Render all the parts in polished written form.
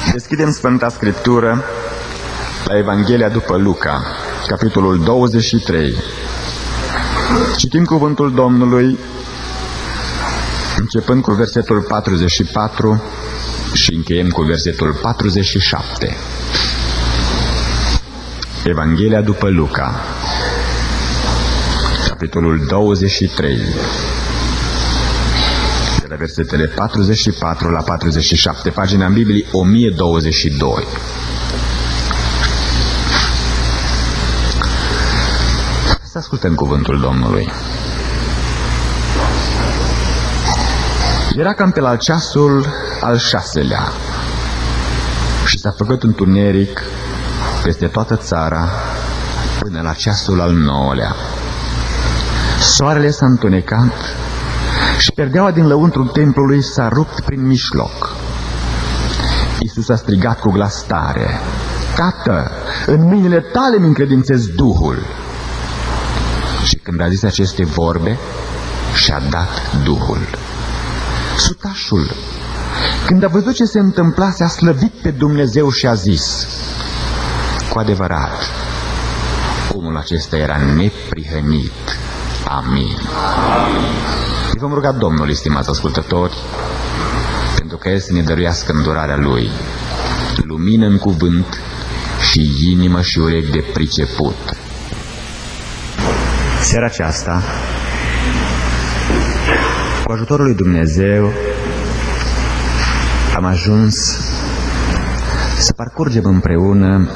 Deschidem Sfânta Scriptură la Evanghelia după Luca, capitolul 23. Citim cuvântul Domnului începând cu versetul 44 și încheiem cu versetul 47. Evanghelia după Luca, capitolul 23, de la versetele 44 la 47, pagina în Biblie 1022. Să ascultăm cuvântul Domnului. Era cam pe la ceasul al 6-lea și s-a făcut întuneric peste toată țara până la ceasul al 9-lea. Soarele s-a întunecat și perdeaua din lăuntrul templului s-a rupt prin mijloc. Iisus a strigat cu glas tare: Tată, în mâinile tale mi încredințez Duhul. Și când a zis aceste vorbe, și-a dat Duhul. Sutașul, când a văzut ce se întâmplase, a slăvit pe Dumnezeu și a zis: cu adevărat, omul acesta era neprihănit. Amin. Îi vom ruga Domnului, stimați ascultători, pentru că El să ne dăruiască îndurarea Lui, lumină în cuvânt și inimă și urechi de priceput. Seara aceasta, cu ajutorul lui Dumnezeu, am ajuns să parcurgem împreună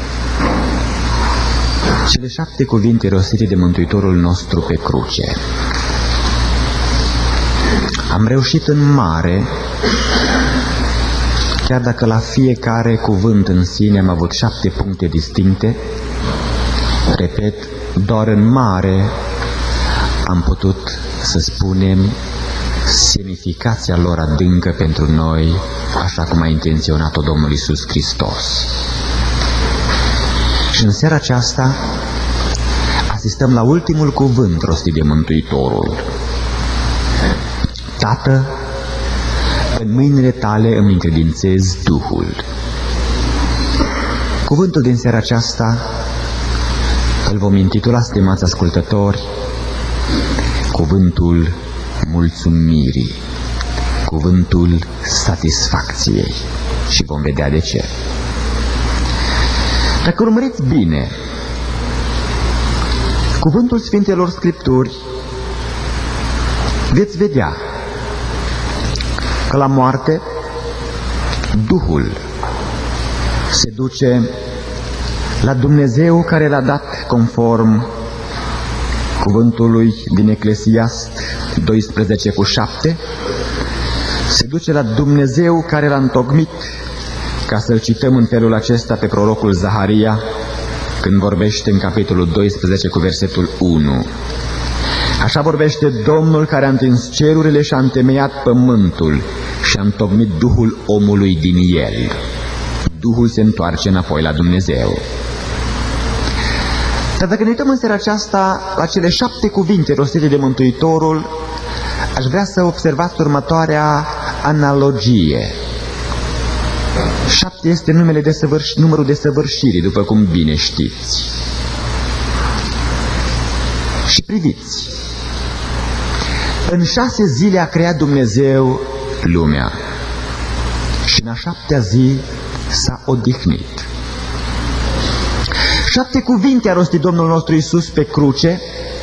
cele 7 cuvinte rostite de Mântuitorul nostru pe cruce. Am reușit în mare, chiar dacă la fiecare cuvânt în sine am avut 7 puncte distincte. Repet, doar în mare am putut să spunem semnificația lor adâncă pentru noi, așa cum a intenționat-o Domnul Iisus Hristos. Și în seara aceasta asistăm la ultimul cuvânt rostit de Mântuitorul: Tată, în mâinile tale îmi încredințez Duhul. Cuvântul din seara aceasta îl vom intitula, stimați ascultători, cuvântul mulțumirii, cuvântul satisfacției, și vom vedea de ce. Dacă urmăriți bine cuvântul Sfintelor Scripturi, veți vedea că la moarte Duhul se duce la Dumnezeu care l-a dat conform cuvântului din Eclesiast 12:7, se duce la Dumnezeu care l-a întocmit, ca să-l cităm în felul acesta pe prorocul Zaharia, când vorbește în capitolul 12 cu versetul 1. Așa vorbește Domnul care a întins cerurile și a întemeiat pământul și a întocmit Duhul omului din el. Duhul se întoarce înapoi la Dumnezeu. Dar dacă ne uităm în seara aceasta la cele 7 cuvinte rostite de Mântuitorul, aș vrea să observați următoarea analogie. 7 este numărul de săvârșire, după cum bine știți. Și priviți, în 6 zile a creat Dumnezeu lumea și în a 7-a zi s-a odihnit. 7 cuvinte a rostit Domnul nostru Iisus pe cruce.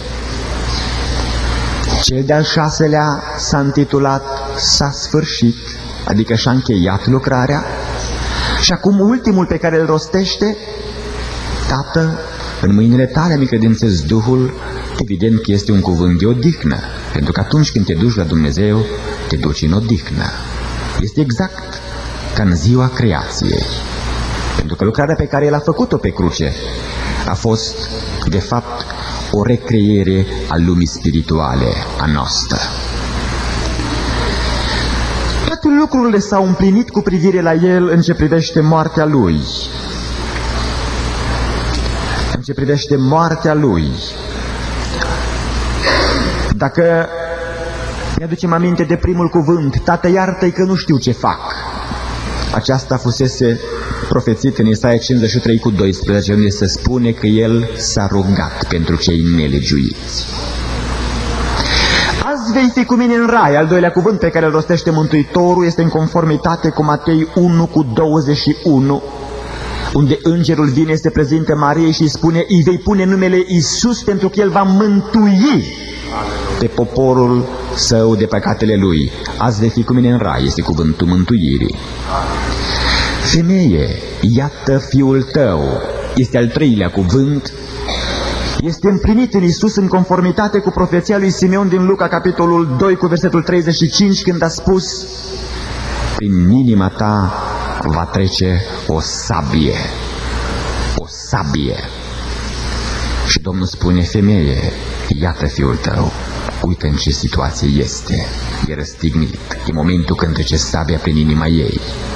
Cel de-al 6-lea s-a intitulat S-a sfârșit, adică și-a încheiat lucrarea. Și acum ultimul pe care îl rostește: Tată, în mâinile tale mi încredințez Duhul. Evident că este un cuvânt de odihnă, pentru că atunci când te duci la Dumnezeu, te duci în odihnă. Este exact ca în ziua creației, pentru că lucrarea pe care El a făcut-o pe cruce a fost, de fapt, o recreere a lumii spirituale a noastră. Toate lucrurile s-au împlinit cu privire la El în ce privește moartea Lui. În ce privește moartea Lui, dacă ne aducem aminte de primul cuvânt: Tată, iartă-i că nu știu ce fac, Aceasta fusese profețit în Isaia 53:12, unde se spune că el s-a rugat pentru cei nelegiuiți. Azi vei fi cu mine în rai. Al doilea cuvânt pe care îl rostește Mântuitorul este în conformitate cu Matei 1:21, unde îngerul vine, se prezintă Mariei și îi spune: îi vei pune numele Iisus, pentru că el va mântui pe poporul său de păcatele lui. Azi vei fi cu mine în rai, este cuvântul mântuirii. Femeie, iată fiul tău, este al treilea cuvânt. Este împlinit în Iisus în conformitate cu profeția lui Simeon din Luca, capitolul 2, cu versetul 35, când a spus: prin inima ta va trece o sabie. O sabie. Și Domnul spune: femeie, iată fiul tău. Uită în ce situație este. E răstignit. E momentul când trece sabia prin inima ei.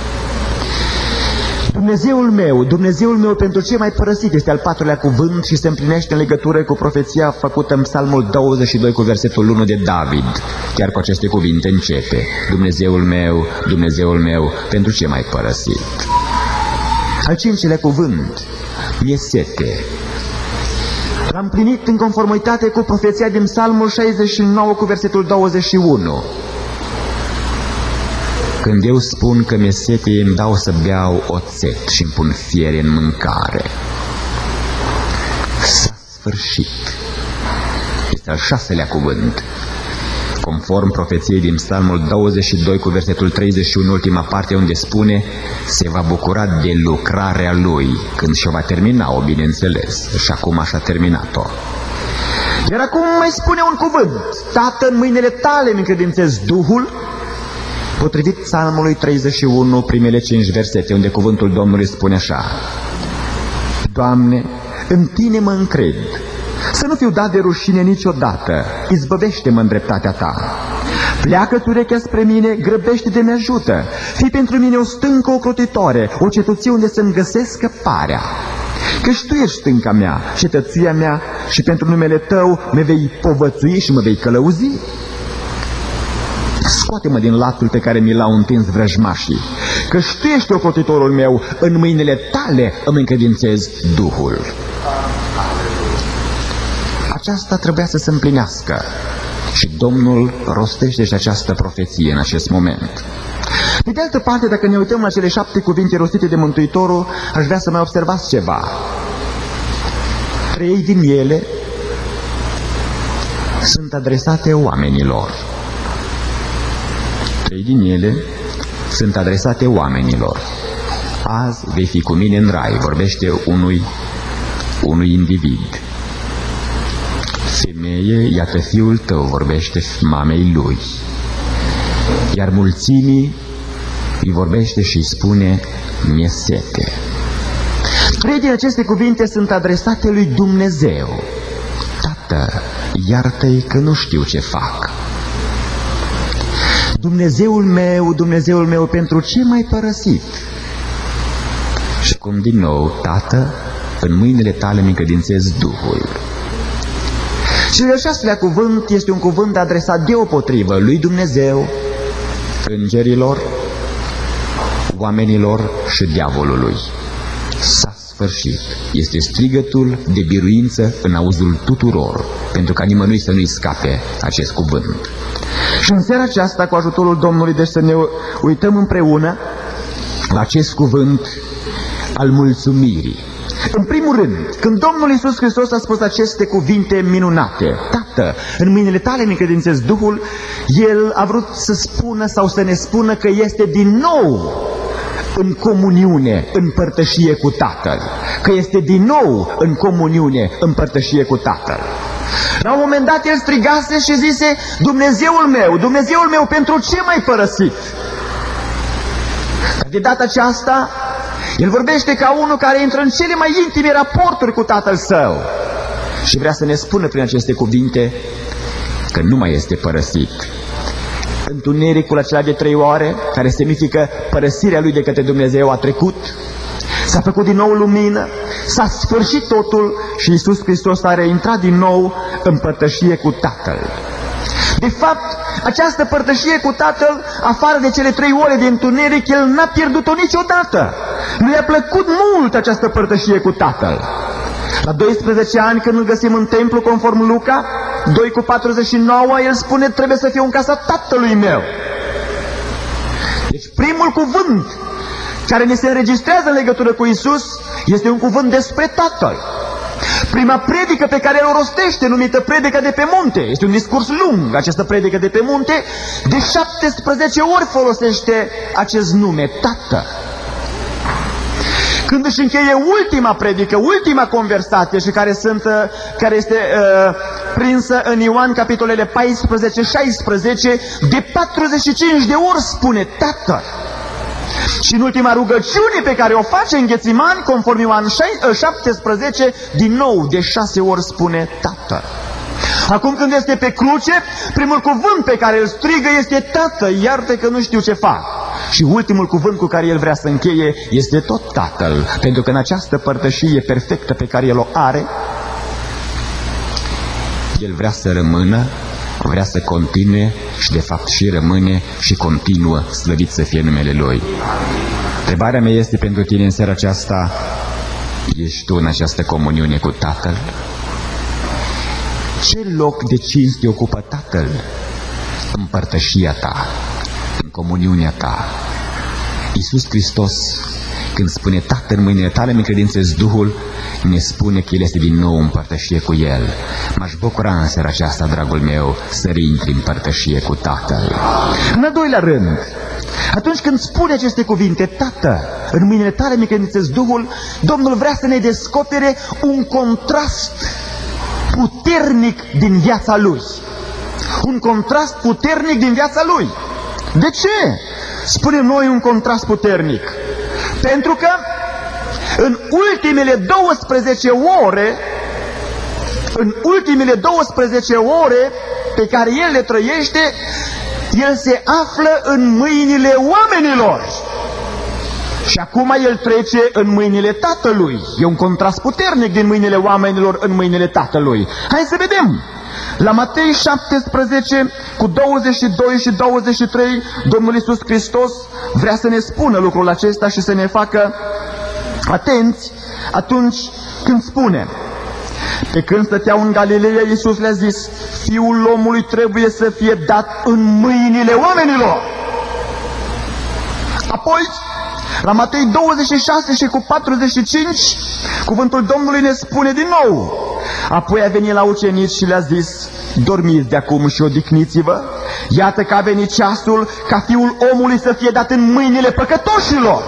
Dumnezeul meu pentru ce mai părăsit, este al patrulea cuvânt și se împlinește în legătură cu profeția făcută în Psalmul 22 cu versetul 1 de David. Chiar cu aceste cuvinte începe: Dumnezeul meu, pentru ce mai părăsit? Al cincilea cuvânt: mi-e sete. L-am împlinit în conformitate cu profeția din Psalmul 69 cu versetul 21. Când eu spun că mi-e sete, îmi dau să beau oțet și îmi pun fiere în mâncare. S-a sfârșit. Este al șaselea cuvânt. Conform profeției din Psalmul 22 cu versetul 31, ultima parte, unde spune: se va bucura de lucrarea lui când și-o va termina-o, bineînțeles. Și acum așa a terminat-o. Iar acum mai spune un cuvânt: Tată, în mâinile tale îmi încredințez Duhul, potrivit Psalmului 31, primele 5 versete, unde cuvântul Domnului spune așa: Doamne, în tine mă încred, să nu fiu dat de rușine niciodată, izbăvește-mă în dreptatea ta. Pleacă-ți urechea spre mine, grăbește de-mi ajută, fii pentru mine o stâncă ocrotitoare, o cetăție unde să-mi găsesc scăparea. Căci tu ești stânca mea, cetățuia mea, și pentru numele tău me vei povățui și mă vei călăuzi. Scoate-mă din lațul pe care mi l-au întins vrăjmașii, căci tu ești ocrotitorul meu, în mâinile tale îmi încredințez Duhul. Aceasta trebuia să se împlinească și Domnul rostește și această profeție în acest moment. Pe de altă parte, dacă ne uităm la cele 7 cuvinte rostite de Mântuitorul, aș vrea să mai observați ceva. 3 din ele sunt adresate oamenilor. 3 din ele sunt adresate oamenilor. Azi vei fi cu mine în rai, vorbește unui individ. Femeie, iată fiul tău, vorbește mamei lui. Iar mulțimii îi vorbește și îi spune: mi-e sete. 3 din aceste cuvinte sunt adresate lui Dumnezeu. Tată, iartă-i că nu știu ce fac. Dumnezeul meu, pentru ce m-ai părăsit? Și cum din nou: Tată, în mâinile tale mi încredințez Duhul. Și al șaselea cuvânt este un cuvânt adresat deopotrivă lui Dumnezeu, îngerilor, oamenilor și diavolului. S-a sfârșit. Este strigătul de biruință în auzul tuturor, pentru ca nimănui să nu-i scape acest cuvânt. Și în seara aceasta, cu ajutorul Domnului, deci să ne uităm împreună la acest cuvânt al mulțumirii. În primul rând, când Domnul Iisus Hristos a spus aceste cuvinte minunate: Tată, în mâinile tale mi încredințez Duhul, El a vrut să spună sau să ne spună că este din nou în comuniune, în părtășie cu Tatăl. Că este din nou în comuniune, în părtășie cu Tatăl. La un moment dat El strigase și zise: Dumnezeul meu, pentru ce m-ai părăsit? De data aceasta, El vorbește ca unul care intră în cele mai intime raporturi cu Tatăl Său și vrea să ne spună prin aceste cuvinte că nu mai este părăsit. Întunericul acela de 3 ore, care semnifică părăsirea Lui de către Dumnezeu, a trecut, s-a făcut din nou lumină, s-a sfârșit totul și Iisus Hristos a reintrat din nou în părtășie cu Tatăl. De fapt, această părtășie cu Tatăl, afară de cele 3 ore de întuneric, el n-a pierdut-o niciodată. Nu i-a plăcut mult această părtășie cu Tatăl. La 12 ani, când îl găsim în templu, conform Luca 2:49, el spune, trebuie să fiu în casa Tatălui meu. Deci primul cuvânt care ne se înregistrează în legătură cu Iisus este un cuvânt despre Tatăl. Prima predică pe care o rostește, numită predică de pe munte, este un discurs lung, această predică de pe munte, de 17 ori folosește acest nume, Tată. Când își încheie ultima predică, ultima conversație și care este prinsă în Ioan capitolele 14-16, de 45 de ori spune Tată. Și în ultima rugăciune pe care o face în Ghețimani, conform Ioan 17, din nou de 6 ori spune Tată. Acum când este pe cruce, primul cuvânt pe care îl strigă este Tată, iartă că nu știu ce fac. Și ultimul cuvânt cu care el vrea să încheie este tot Tatăl, pentru că în această părtășie perfectă pe care el o are, el vrea să rămână, vrea să continue și de fapt și rămâne și continuă, slăvit să fie numele Lui. Întrebarea mea este pentru tine în seara aceasta, ești tu în această comuniune cu Tatăl? Ce loc de cinste ocupă Tatăl în părtășia ta, în comuniunea ta? Iisus Hristos, când spune Tată, în mâinile tale mi credințez Duhul, ne spune că El este din nou în părtășie cu El. M-aș bucura în seara aceasta, dragul meu, să reintri în părtășie cu Tatăl. În al doilea rând, atunci când spune aceste cuvinte, Tată, în mâinile tale mi credințez Duhul, Domnul vrea să ne descopere un contrast puternic din viața Lui. Un contrast puternic din viața Lui. De ce spunem noi un contrast puternic? Pentru că în ultimele 12 ore pe care El le trăiește, El se află în mâinile oamenilor. Și acum El trece în mâinile Tatălui. E un contrast puternic din mâinile oamenilor în mâinile Tatălui. Hai să vedem. La Matei 17, cu 22 și 23, Domnul Iisus Hristos vrea să ne spună lucrul acesta și să ne facă atenți atunci când spune: pe când stăteau în Galileea, Iisus le-a zis, Fiul omului trebuie să fie dat în mâinile oamenilor. Apoi, la Matei 26 și cu 45, cuvântul Domnului ne spune din nou: apoi a venit la ucenici și le-a zis, dormiți de acum și odihniți-vă, iată că a venit ceasul ca Fiul omului să fie dat în mâinile păcătoșilor.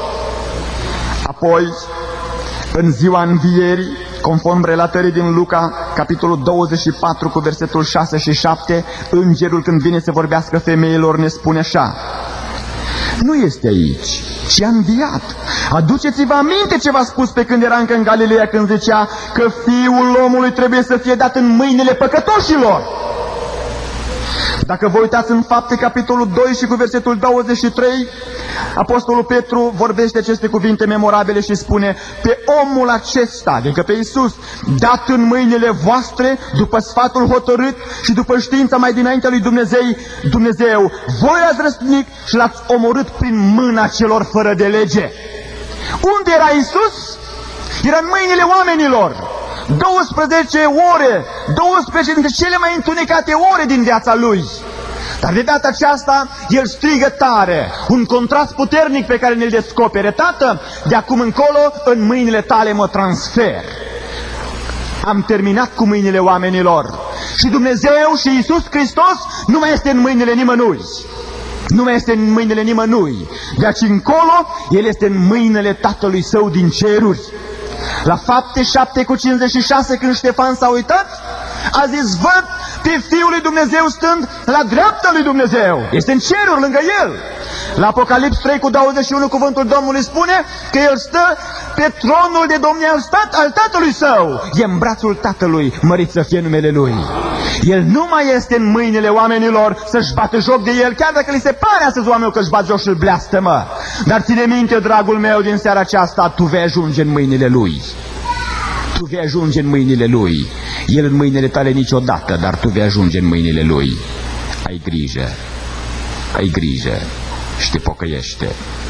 Apoi, în ziua învierii, conform relatării din Luca, capitolul 24, cu versetul 6 și 7, îngerul când vine să vorbească femeilor ne spune așa: nu este aici, ci a înviat. Aduceți-vă aminte ce v-a spus pe când era încă în Galileea, când zicea că Fiul omului trebuie să fie dat în mâinile păcătoșilor. Dacă vă uitați în Fapte, capitolul 2 și cu versetul 23, Apostolul Petru vorbește aceste cuvinte memorabile și spune: pe omul acesta, adică pe Iisus, dat în mâinile voastre, după sfatul hotărât și după știința mai dinainte lui Dumnezeu, voi l-ați răstignit și l-ați omorât prin mâna celor fără de lege. Unde era Iisus? Era în mâinile oamenilor. 12 ore, 12 dintre cele mai întunecate ore din viața Lui. Dar de data aceasta, El strigă tare, un contrast puternic pe care ne-l descopere: Tată, de acum încolo, în mâinile tale mă transfer. Am terminat cu mâinile oamenilor. Și Dumnezeu și Iisus Hristos nu mai este în mâinile nimănui. Nu mai este în mâinile nimănui. De aici încolo, El este în mâinile Tatălui Său din ceruri. La Fapte 7 cu 56, când Ștefan s-a uitat, a zis: văd pe Fiul lui Dumnezeu stând la dreapta lui Dumnezeu. Este în ceruri lângă El. La Apocalips 3 cu 21, cuvântul Domnului spune că El stă pe tronul de domnie al Tatălui Său. E în brațul Tatălui, mărit să fie numele Lui. El nu mai este în mâinile oamenilor să-și bată joc de El, chiar dacă li se pare astăzi oamenilor că își bat joc și îl bleastămă. Dar ține minte, dragul meu, din seara aceasta, tu vei ajunge în mâinile Lui. Tu vei ajunge în mâinile Lui. El în mâinile tale niciodată, dar tu vei ajunge în mâinile Lui. ai grijă, ai grijă și te pocăiește.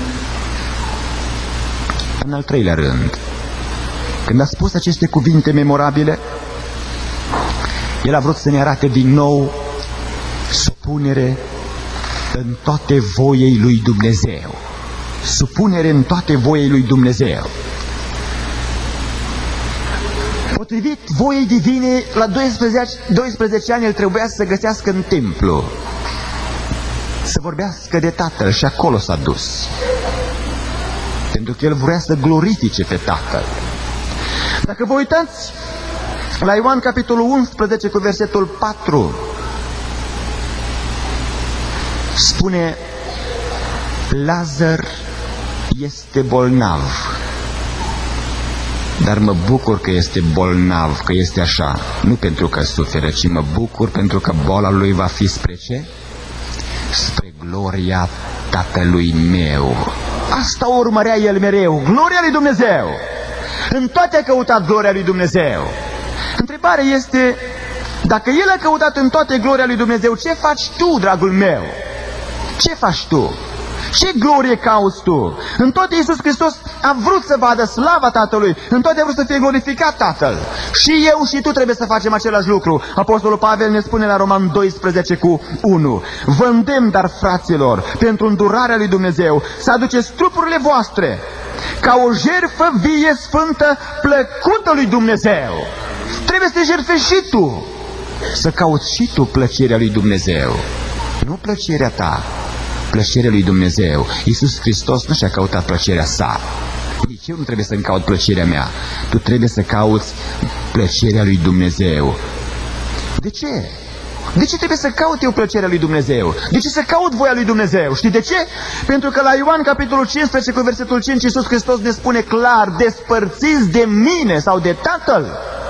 În al treilea rând, când a spus aceste cuvinte memorabile, el a vrut să ne arate din nou supunere în toate voiei lui Dumnezeu. Supunere în toate voiei lui Dumnezeu. Potrivit voiei divine, la 12 ani el trebuia să se găsească în templu, să vorbească de Tatăl, și acolo s-a dus. Pentru că el vrea să glorifice pe Tatăl. Dacă vă uitați la Ioan capitolul 11 cu versetul 4, spune: Lazar este bolnav. Dar mă bucur că este bolnav, că este așa, nu pentru că suferă, ci mă bucur pentru că boala lui va fi spre ce? Spre gloria Tatălui meu. Asta urmărea el mereu, gloria lui Dumnezeu. În toate a căutat gloria lui Dumnezeu. Întrebarea este, dacă el a căutat în toate gloria lui Dumnezeu, ce faci tu, dragul meu? Ce faci tu? Ce glorie cauți tu? În toate Iisus Hristos a vrut să vadă slava Tatălui, în toate a vrut să fie glorificat Tatăl. Și eu și tu trebuie să facem același lucru. Apostolul Pavel ne spune la Roman 12 cu 1: Vă îndemn, dar, fraților, pentru îndurarea lui Dumnezeu, să aduceți trupurile voastre ca o jertfă vie, sfântă, plăcută lui Dumnezeu. Trebuie să te jertfești și tu, să cauți și tu plăcerea lui Dumnezeu, nu plăcerea ta, plăcerea lui Dumnezeu. Iisus Hristos nu și-a căutat plăcerea sa. Nici eu nu trebuie să-mi caut plăcerea mea. Tu trebuie să cauți plăcerea lui Dumnezeu. De ce? De ce trebuie să caut eu plăcerea lui Dumnezeu? De ce să caut voia lui Dumnezeu? Știi de ce? Pentru că la Ioan capitolul 15 cu versetul 5 Iisus Hristos ne spune clar: despărțiți de mine sau de Tatăl,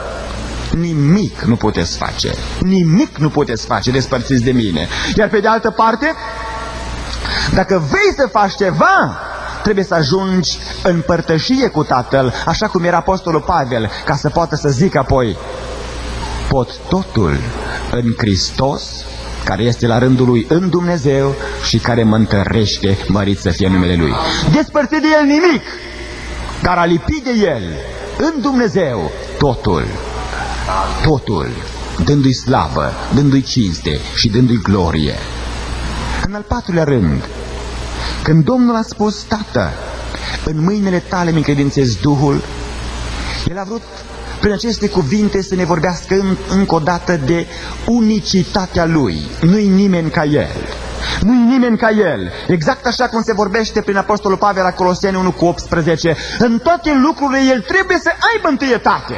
nimic nu puteți face. Nimic nu puteți face despărțiți de mine. Iar pe de altă parte, dacă vrei să faci ceva, trebuie să ajungi în părtășie cu Tatăl, așa cum era apostolul Pavel, ca să poată să zică apoi: pot totul în Hristos, care este la rândul lui în Dumnezeu și care mă întărește, mărit să fie numele Lui. Despărțit de El nimic, dar a lipit de El în Dumnezeu totul. Totul, dându-i slavă, dându-i cinste și dându-i glorie. În al patrulea rând, când Domnul a spus: Tată, în mâinile tale mi încredințez Duhul, El a vrut prin aceste cuvinte să ne vorbească încă o dată de unicitatea Lui. Nu-i nimeni ca El. Nu-i nimeni ca El. Exact așa cum se vorbește prin apostolul Pavel la Coloseni 1 cu 18. În toate lucrurile El trebuie să aibă întâietate.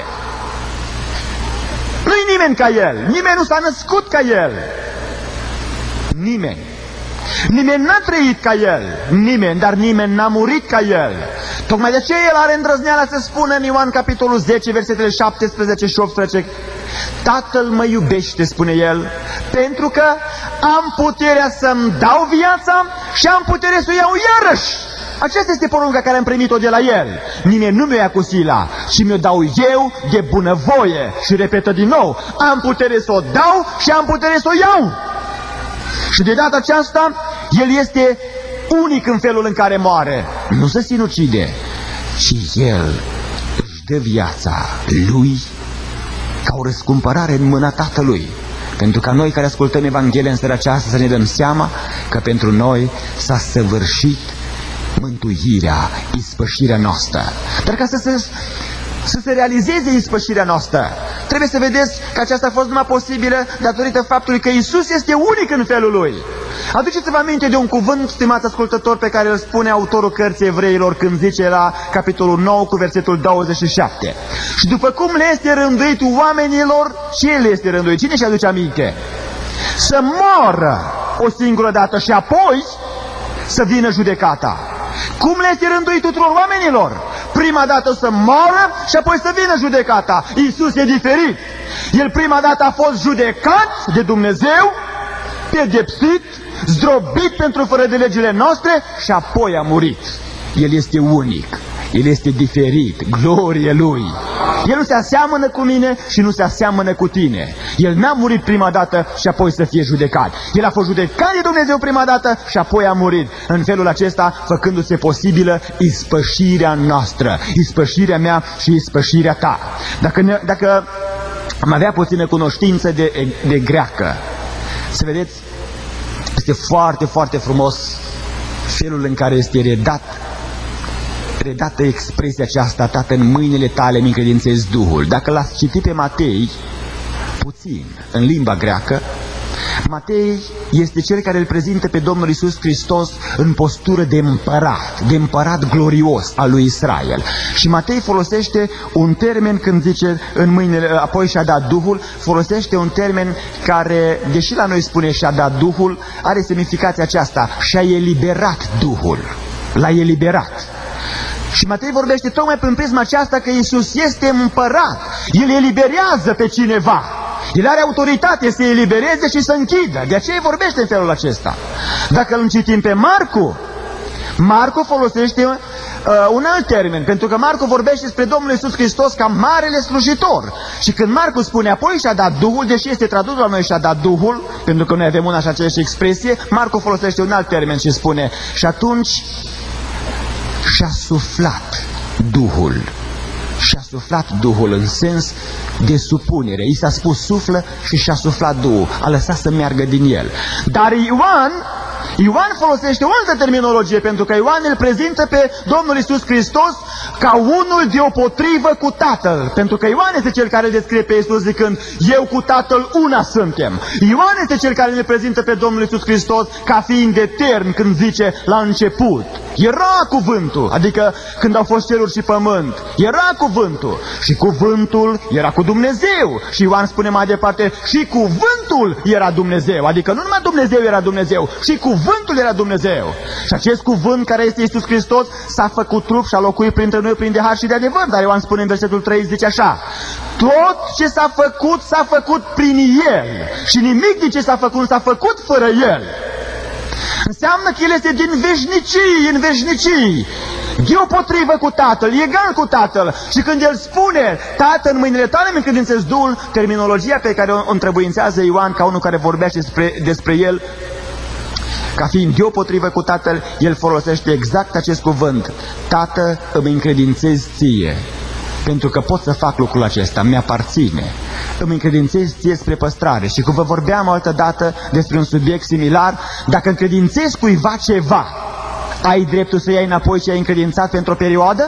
Nu-i nimeni ca El. Nimeni nu s-a născut ca El. Nimeni. Nimeni n-a trăit ca El. Nimeni, dar nimeni n-a murit ca El. Tocmai de ce El are îndrăzneala să spună în Ioan capitolul 10, versetele 17 și 18: Tatăl mă iubește, spune El, pentru că am puterea să-mi dau viața și am puterea să o iau iarăși. Aceasta este porunca care am primit-o de la El. Nimeni nu mi-o ia cu sila, ci mi-o dau eu de bunăvoie. Și repetă din nou: am putere să o dau și am putere să o iau. Și de data aceasta, El este unic în felul în care moare. Nu se sinucide, ci El își dă viața Lui ca o răscumpărare în mâna Tatălui. Pentru ca noi care ascultăm Evanghelia în seara aceasta să ne dăm seama că pentru noi s-a săvârșit mântuirea, ispășirea noastră. Dar ca să se realizeze ispășirea noastră, trebuie să vedeți că aceasta a fost numai posibilă datorită faptului că Iisus este unic în felul Lui. Aduceți-vă aminte de un cuvânt, stimați ascultători, pe care îl spune autorul cărții Evreilor când zice la capitolul 9 cu versetul 27: și după cum le este rânduit oamenilor, ce le este rânduit? Cine și aduce aminte? Să moară o singură dată și apoi să vină judecata. Cum le este rânduit tuturor oamenilor? Prima dată să moară și apoi să vină judecata. Iisus e diferit. El prima dată a fost judecat de Dumnezeu, pedepsit, zdrobit pentru fără de legile noastre și apoi a murit. El este unic. El este diferit. Glorie Lui. El nu se aseamănă cu mine și nu se aseamănă cu tine. El n-a murit prima dată și apoi să fie judecat. El a fost judecat de Dumnezeu prima dată și apoi a murit. În felul acesta, făcându-se posibilă ispășirea noastră, ispășirea mea și ispășirea ta. Dacă am avea puțină cunoștință de greacă, să vedeți, este foarte, foarte frumos felul în care este redată expresia aceasta: Tată, în mâinile tale îmi încredințez Duhul. Dacă l-ați citit pe Matei puțin în limba greacă, Matei este cel care îl prezintă pe Domnul Iisus Hristos în postură de împărat glorios al lui Israel. Și Matei folosește un termen când zice în mâinile, apoi și-a dat Duhul, folosește un termen care, deși la noi spune și-a dat Duhul, are semnificația aceasta: și-a eliberat Duhul, l-a eliberat. Și Matei vorbește tocmai prin prisma aceasta că Iisus este împărat. El eliberează pe cineva. El are autoritate să elibereze și să închidă. De aceea vorbește în felul acesta. Dacă îl citim pe Marcu folosește un alt termen, pentru că Marcu vorbește despre Domnul Iisus Hristos ca marele slujitor. Și când Marcu spune apoi și-a dat Duhul, deși este tradus la noi și-a dat Duhul, pentru că noi avem una și aceeași expresie, Marcu folosește un alt termen și spune: și atunci și-a suflat Duhul. Și-a suflat Duhul în sens de supunere. I s-a spus suflă și și-a suflat Duhul. A lăsat să meargă din el. Dar Ioan folosește o altă terminologie, pentru că Ioan îl prezintă pe Domnul Iisus Hristos ca unul deopotrivă cu Tatăl. Pentru că Ioan este cel care îl descrie pe Iisus zicând: eu cu Tatăl una suntem. Ioan este cel care îl prezintă pe Domnul Iisus Hristos ca fiind etern, când zice: la început era cuvântul, adică când au fost ceruri și pământ, era cuvântul. Și cuvântul era cu Dumnezeu. Și Ioan spune mai departe: și cuvântul era Dumnezeu. Adică nu numai Dumnezeu era Dumnezeu, și cuvântul era Dumnezeu. Și acest cuvânt, care este Iisus Hristos, s-a făcut trup și a locuit printre noi prin de har și de adevăr. Dar Ioan spune în versetul 3, zice așa: tot ce s-a făcut prin El. Și nimic din ce s-a făcut nu s-a făcut fără El. Înseamnă că El este din veșnicii în veșnicii, deopotrivă cu Tatăl, egal cu Tatăl. Și când El spune: Tată, în mâinile tale îmi încredințez Duhul, terminologia pe care o întrebuințează Ioan ca unul care vorbește despre El ca fiind deopotrivă cu Tatăl, el folosește exact acest cuvânt: Tată, îmi încredințez ție, pentru că pot să fac lucrul acesta, mi-aparține. Îmi încredințez ție spre păstrare. Și cum vă vorbeam altă dată despre un subiect similar, dacă încredințezi cuiva ceva, ai dreptul să iei înapoi ce ai încredințat pentru o perioadă?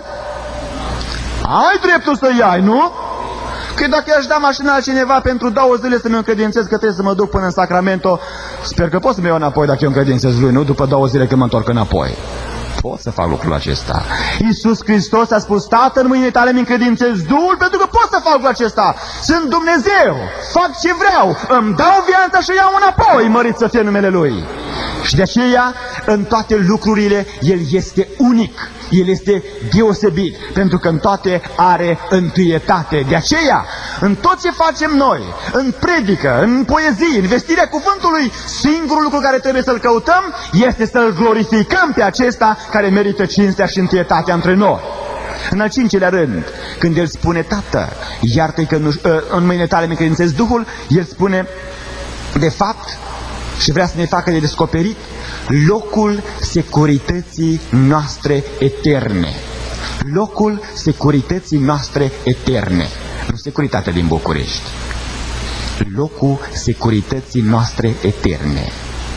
Ai dreptul să iai, nu? Că dacă i-aș da mașina la cineva pentru 2 zile să mi încredințez că trebuie să mă duc până în Sacramento, sper că pot să mă iau înapoi dacă eu încredințez lui, nu? După 2 zile când mă întorc înapoi. Pot să fac lucrul acesta. Iisus Hristos a spus: Tată, în mâinile tale îmi încredințez Duhul, pentru că pot să fac lucrul acesta. Sunt Dumnezeu, fac ce vreau, îmi dau viața și o iau înapoi, mărit să fie numele Lui. Și de aceea, în toate lucrurile, El este unic. El este deosebit, pentru că în toate are întâietate. De aceea, în tot ce facem noi, în predică, în poezie, în vestirea cuvântului, singurul lucru care trebuie să-L căutăm este să-L glorificăm pe acesta care merită cinstea și întâietatea între noi. În al 5-lea rând, când El spune: Tată, iartă-i că în mâinile tale mi încredințez Duhul, El spune, de fapt, și vrea să ne facă de descoperit locul securității noastre eterne. Locul securității noastre eterne. Nu securitatea din București. Locul securității noastre eterne.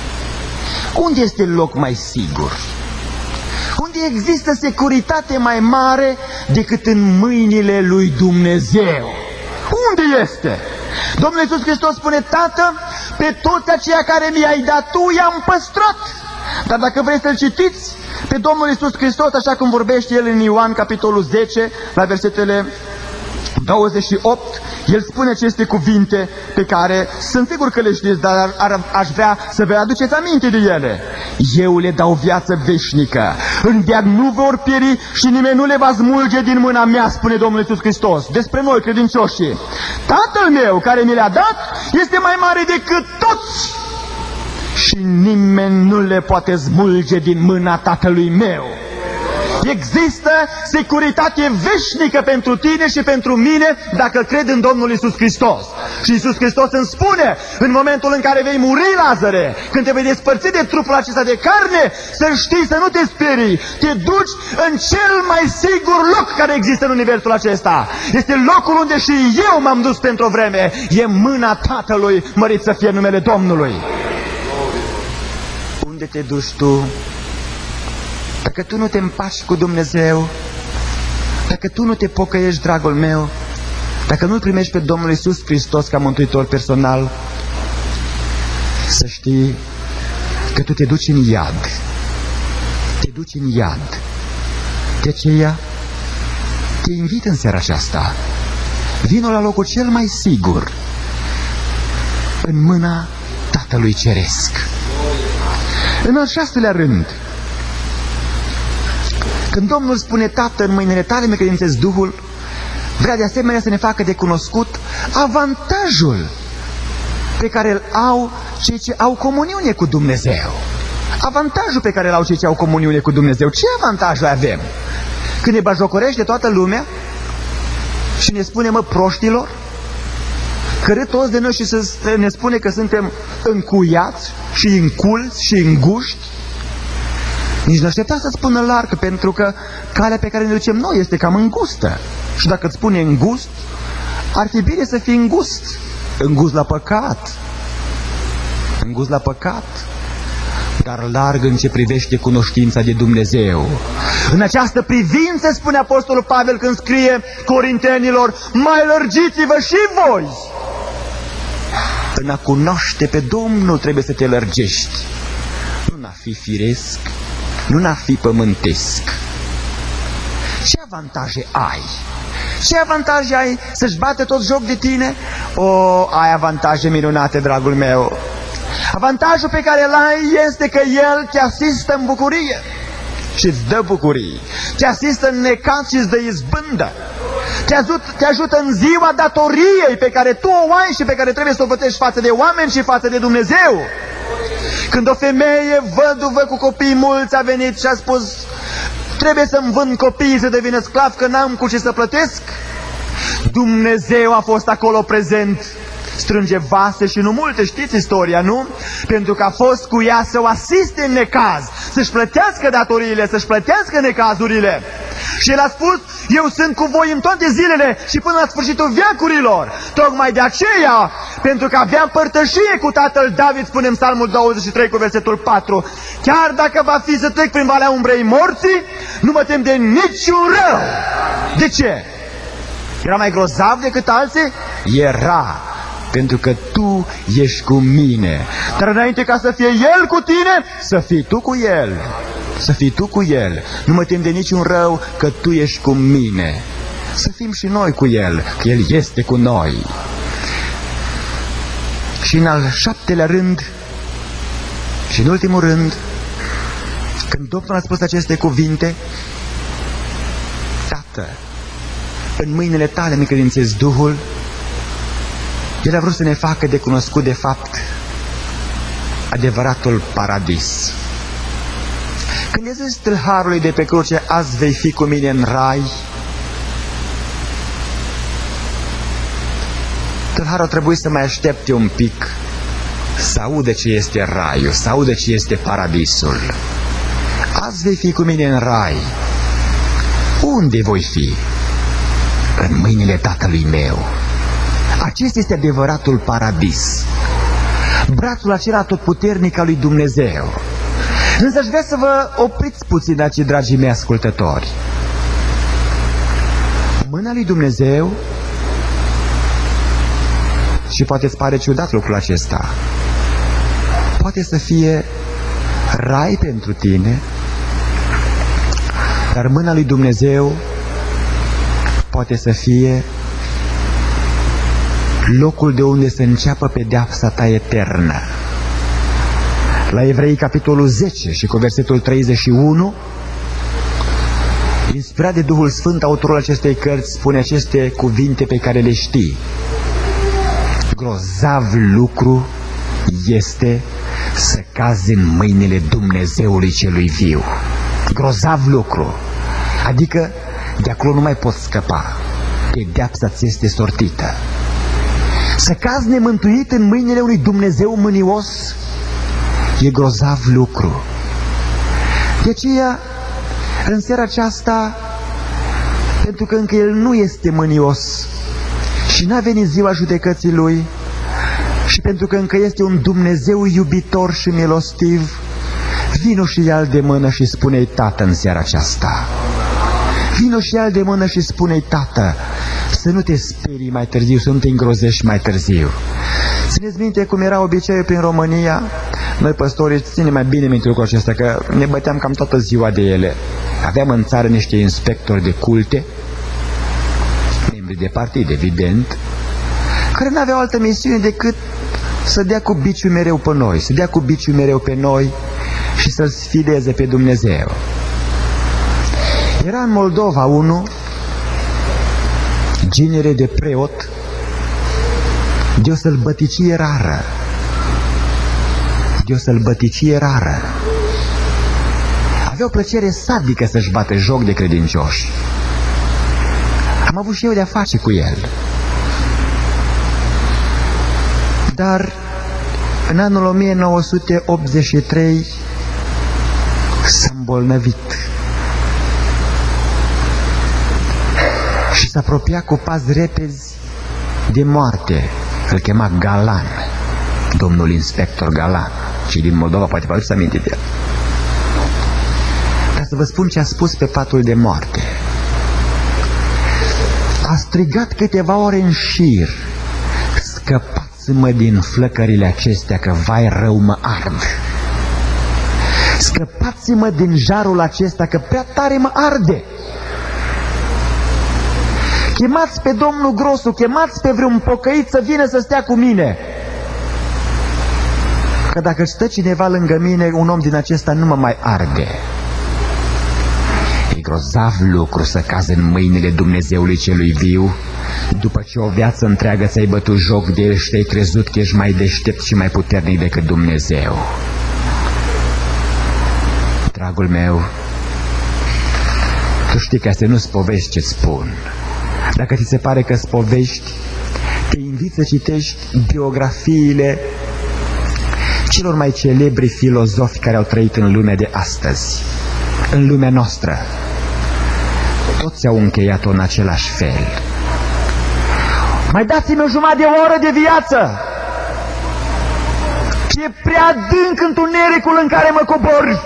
Unde este loc mai sigur? Unde există securitate mai mare decât în mâinile lui Dumnezeu? Unde este? Domnul Iisus Hristos spune: Tată, pe toți aceia care mi-ai dat Tu i-am păstrat. Dar dacă vreți să-L citiți pe Domnul Iisus Hristos, așa cum vorbește El în Ioan, capitolul 10, la versetele 28, El spune aceste cuvinte pe care sunt sigur că le știți, dar aș vrea să vă aduceți aminte de ele. Eu le dau viață veșnică, în veac nu vor pieri și nimeni nu le va smulge din mâna mea, spune Domnul Iisus Hristos despre noi credincioșii. Tatăl meu care mi le-a dat este mai mare decât toți și nimeni nu le poate smulge din mâna Tatălui meu. Există securitate veșnică pentru tine și pentru mine dacă cred în Domnul Iisus Hristos. Și Iisus Hristos îmi spune, în momentul în care vei muri, Lazare, când te vei despărți de trupul acesta de carne, să știi, să nu te sperii, te duci în cel mai sigur loc care există în universul acesta. Este locul unde și eu m-am dus pentru o vreme. E mâna Tatălui, mărit să fie numele Domnului. Unde te duci tu? Dacă tu nu te împaci cu Dumnezeu, dacă tu nu te pocăiești, dragul meu, dacă nu-L primești pe Domnul Iisus Hristos ca mântuitor personal, să știi că tu te duci în iad. Te duci în iad. De aceea te invit în seara aceasta. Vino la locul cel mai sigur, în mâna Tatălui Ceresc. În al 6-lea rând, când Domnul spune, Tată, în mâinile tale mi credințez Duhul, vrea de asemenea să ne facă de cunoscut avantajul pe care îl au cei ce au comuniune cu Dumnezeu. Avantajul pe care îl au cei ce au comuniune cu Dumnezeu. Ce avantaj avem? Când ne bajocorește toată lumea și ne spune, mă, proștilor, că râd toți de noi și ne spune că suntem încuiați și înculți și înguști, nici nu aștepta să spună larg, pentru că calea pe care ne ducem noi este cam îngustă. Și dacă îți spune îngust, ar fi bine să fii îngust. Îngust la păcat. Îngust la păcat. Dar larg în ce privește cunoștința de Dumnezeu. În această privință, spune Apostolul Pavel când scrie Corintenilor, mai lărgiți-vă și voi. În a cunoaște pe Domnul trebuie să te lărgești. Nu n-a fi firesc, nu n-a fi pământesc. Ce avantaje ai? Ce avantaje ai să-și bate tot joc de tine? Ai avantaje minunate, dragul meu. Avantajul pe care îl ai este că El te asistă în bucurie și îți dă bucurii. Te asistă în necaz și îți dă izbândă. Te ajută în ziua datoriei pe care tu o ai și pe care trebuie să o plătești față de oameni și față de Dumnezeu. Când o femeie văduvă cu copii mulți a venit și a spus, trebuie să-mi vând copiii să devină sclav că n-am cu ce să plătesc, Dumnezeu a fost acolo prezent. Strânge vase și nu multe, știți istoria, nu? Pentru că a fost cu ea să o asiste în necaz, să-și plătească datoriile, să-și plătească necazurile. Și el a spus, eu sunt cu voi în toate zilele și până la sfârșitul veacurilor. Tocmai de aceea, pentru că avea părtășie cu tatăl David, spune în Psalmul 23 cu versetul 4, chiar dacă va fi să trec prin valea umbrei morții, nu mă tem de niciun rău. De ce? Era mai grozav decât alții? Era. Pentru că tu ești cu mine. Dar înainte ca să fie El cu tine, să fii tu cu El. Să fii tu cu El. Nu mă tem de niciun rău, că tu ești cu mine. Să fim și noi cu El, că El este cu noi. Și în al 7-lea rând, și în ultimul rând, când Domnul a spus aceste cuvinte, Tată, în mâinile tale mi credințez Duhul, El a vrut să ne facă de cunoscut de fapt adevăratul paradis. Când i-a zis tâlharului de pe cruce, azi vei fi cu mine în rai, tâlharul a trebuit să mai aștepte un pic să audă ce este raiul, să audă ce este paradisul. Azi vei fi cu mine în rai. Unde voi fi? În mâinile Tatălui meu. Acesta este adevăratul paradis. Brațul acela atotputernic al lui Dumnezeu. Însă aș vrea să vă opriți puțin aici, dragii mei ascultători. Mâna lui Dumnezeu, și poate îți pare ciudat lucrul acesta, poate să fie rai pentru tine, dar mâna lui Dumnezeu poate să fie locul de unde să înceapă pedeapsa ta eternă. La Evrei, capitolul 10 și cu versetul 31, inspirat de Duhul Sfânt, autorul acestei cărți spune aceste cuvinte pe care le știi. Grozav lucru este să cazi în mâinile Dumnezeului celui viu. Grozav lucru. Adică de acolo nu mai poți scăpa. Pedeapsa ți este sortită. Să cazi nemântuit în mâinile unui Dumnezeu mânios e grozav lucru. De aceea, în seara aceasta, pentru că încă El nu este mânios și n-a venit ziua judecății Lui, și pentru că încă este un Dumnezeu iubitor și milostiv, vino și ia-L de mână și spune-i: Tată, în seara aceasta. Vino și ia-L de mână și spune-i: Tată, să nu te sperii mai târziu, să nu te îngrozești mai târziu. Țineți minte cum era obiceiul prin România? Noi, păstorii, ținem mai bine minte lucrul acesta, că ne băteam cam toată ziua de ele. Aveam în țară niște inspectori de culte, membri de partid, evident, care nu aveau altă misiune decât să dea cu biciul mereu pe noi, să dea cu biciul mereu pe noi și să-L sfideze pe Dumnezeu. Era în Moldova unul, genere de preot, de o sălbăticie rară. De o sălbăticie rară. Avea o plăcere sadică să-și bate joc de credincioși. Am avut și eu de-a face cu el. Dar în anul 1983 s-a îmbolnăvit și s-a apropiat cu pași repezi de moarte. Îl chema Galan, domnul inspector Galan. Cei din Moldova poate vă aduceți aminte de el. Dar să vă spun ce a spus pe patul de moarte. A strigat câteva ore în șir: scăpați-mă din flăcările acestea, că vai rău mă ard. Scăpați-mă din jarul acesta, că prea tare mă arde. Chemați pe domnul Grosu, chemați pe vreun pocăit să vină să stea cu mine. Că dacă stă cineva lângă mine, un om din acesta nu mă mai arde. E grozav lucru să cazi în mâinile Dumnezeului celui viu, după ce o viață întreagă ți-ai bătut joc de El și te-ai crezut că ești mai deștept și mai puternic decât Dumnezeu. Dragul meu, tu știi că astea nu-s povești ce-ți spun. Dacă ți se pare că-s povești, te invit să citești biografiile celor mai celebri filozofi care au trăit în lumea de astăzi, în lumea noastră. Toți au încheiat-o în același fel. Mai dați-mi o jumătate de oră de viață! E prea adânc întunericul în care mă cobor.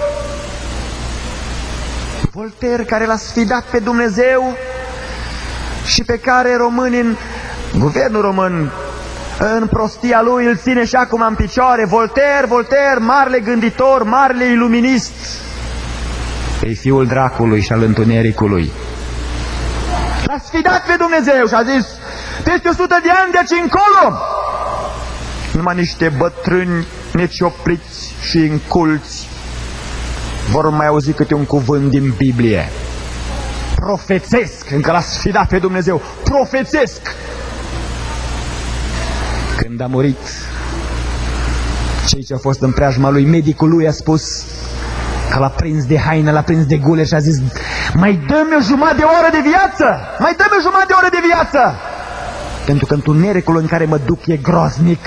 Voltaire, care l-a sfidat pe Dumnezeu și pe care românii, în guvernul român, în prostia lui, îl ține și acum în picioare. Voltaire, marele gânditor, marele iluminist, e fiul dracului și al întunericului. L-a sfidat pe Dumnezeu și a zis: peste 100 de ani de aici încolo, numai niște bătrâni neciopliți și înculți vor mai auzi câte un cuvânt din Biblie. Profețesc, încă l-a sfidat pe Dumnezeu, profețesc. Când a murit, cei ce au fost în preajma lui, medicul lui a spus că l-a prins de haină, l-a prins de gule și a zis: mai dă-mi o jumătate de oră de viață, mai dă-mi o jumătate de oră de viață, pentru că întunericul în care mă duc e groaznic.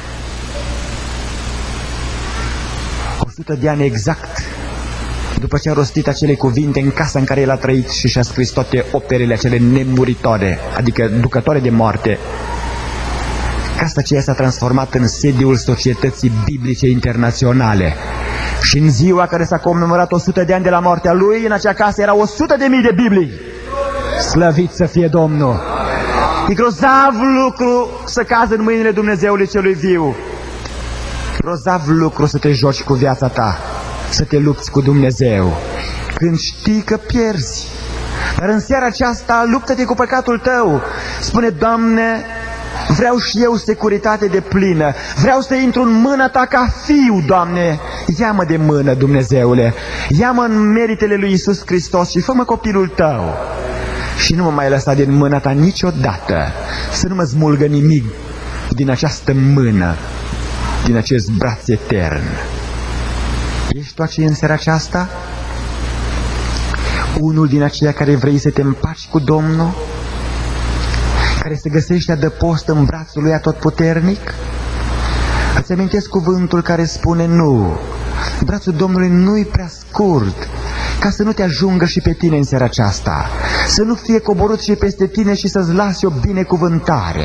100 de ani exact după ce a rostit acele cuvinte în casa în care el a trăit și și-a scris toate operele acele nemuritoare, adică ducătoare de moarte, casa aceea s-a transformat în sediul Societății Biblice Internaționale. Și în ziua care s-a comemorat 100 de ani de la moartea lui, în acea casă erau 100.000 de Biblii. Slăvit să fie Domnul! E grozav lucru să cazi în mâinile Dumnezeului celui viu. Grozav lucru să te joci cu viața ta, să te lupți cu Dumnezeu, când știi că pierzi. Dar în seara aceasta luptă-te cu păcatul tău. Spune: Doamne, vreau și eu securitate de plină, vreau să intru în mâna ta ca fiu, Doamne. Ia-mă de mână, Dumnezeule, ia-mă în meritele lui Iisus Hristos și fă-mă copilul tău. Și nu mă mai lăsa din mâna ta niciodată, să nu mă smulgă nimic din această mână, din acest braț etern. Ești tu aici în seara aceasta? unul din aceia care vrei să te împaci cu Domnul? Care se găsește adăpost în brațul lui Atotputernic? Îți amintesc cuvântul care spune nu. Brațul Domnului nu-i prea scurt ca să nu te ajungă și pe tine în seara aceasta, să nu fie coborât și peste tine și să-ți lase o binecuvântare.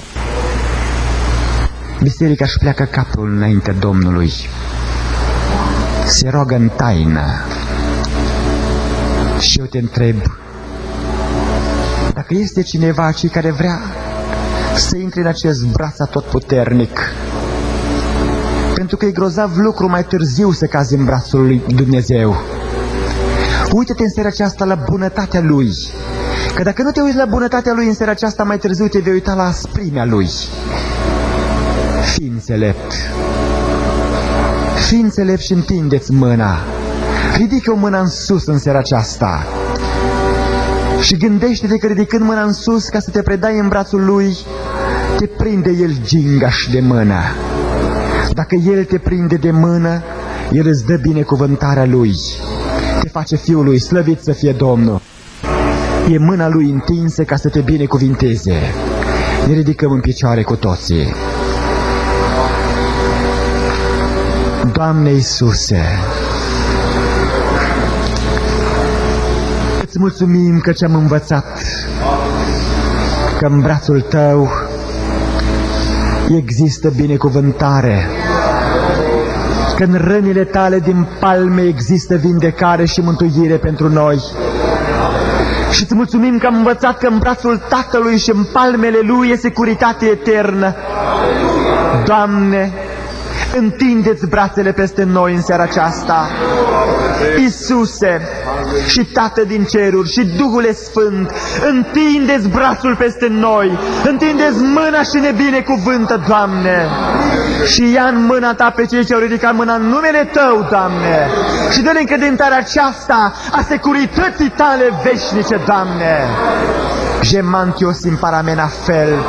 Biserica își pleacă capul înaintea Domnului, se roagă în taină. Și eu te întreb, dacă este cineva aici care vrea să intre în acest braț atotputernic, pentru că e grozav lucru mai târziu să cazi în brațul lui Dumnezeu. Uită-te în seara aceasta la bunătatea Lui, că dacă nu te uiți la bunătatea Lui în seara aceasta, mai târziu te vei uita la asprimea Lui. Fii înțelept, fii înțelept și întindeți mâna, ridică o mână în sus în seara aceasta și gândește-te că ridicând mâna în sus ca să te predai în brațul Lui, te prinde El gingaș de mână. Dacă El te prinde de mână, El îți dă binecuvântarea Lui, te face Fiul Lui, slăvit să fie Domnul. E mâna Lui întinsă ca să te binecuvinteze. Ne ridicăm în picioare cu toții. Doamne Iisuse, îți mulțumim că ce-am învățat, că în brațul Tău există binecuvântare, că în rănile Tale din palme există vindecare și mântuire pentru noi. Și îți mulțumim că am învățat că în brațul Tatălui și în palmele Lui e securitate eternă. Doamne, întindeți brațele peste noi în seara aceasta. Iisuse și Tată din ceruri și Duhule Sfânt, întindeți brațul peste noi, întindeți mâna și ne binecuvântă, Doamne. Și ia în mâna Ta pe cei ce au ridicat mâna în numele Tău, Doamne, și dă-ne încredințarea aceasta a securității Tale veșnice, Doamne. Gemantios in paramena felt.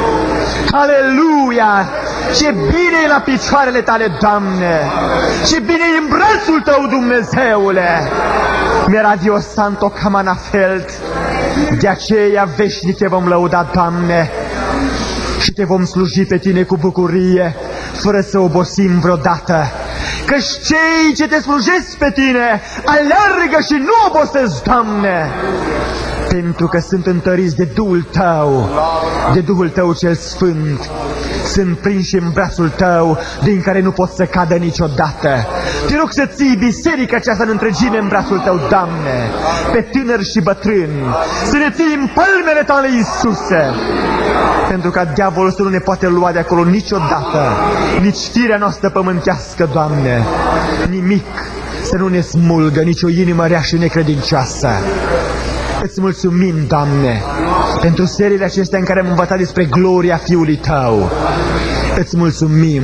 Aleluia! Ce bine e la picioarele Tale, Doamne! Ce bine e în brațul Tău, Dumnezeule! Mi-era Dio Santo Camana Felt. De aceea veșnic Te vom lăuda, Doamne, și Te vom sluji pe Tine cu bucurie, fără să obosim vreodată. Căci cei ce Te slujesc pe Tine aleargă și nu obosesc, Doamne, pentru că sunt întăriți de Duhul Tău, de Duhul Tău cel Sfânt. Sunt prinși în brațul Tău, din care nu pot să cadă niciodată. Te rog să ții biserica aceasta în întregime în brațul Tău, Doamne, pe tânări și bătrâni, să ne ții în palmele Tale, Iisuse, pentru ca diavolul să nu ne poate lua de acolo niciodată, nici firea noastră pământească, Doamne, nimic să nu ne smulgă, nici o inimă rea și necredincioasă. Îți mulțumim, Doamne, pentru seriile acestea în care am învățat despre gloria Fiului Tău. Îți mulțumim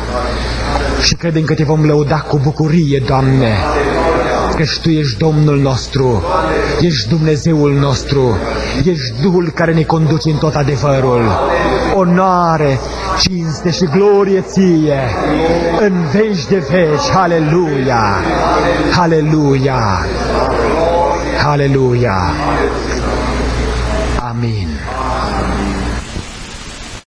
și credem că Te vom lăuda cu bucurie, Doamne, căci Tu ești Domnul nostru, ești Dumnezeul nostru, ești Duhul care ne conduce în tot adevărul. Onoare, cinste și glorie Ție în veci de veci. Aleluia! Aleluia! Aleluia! Amin.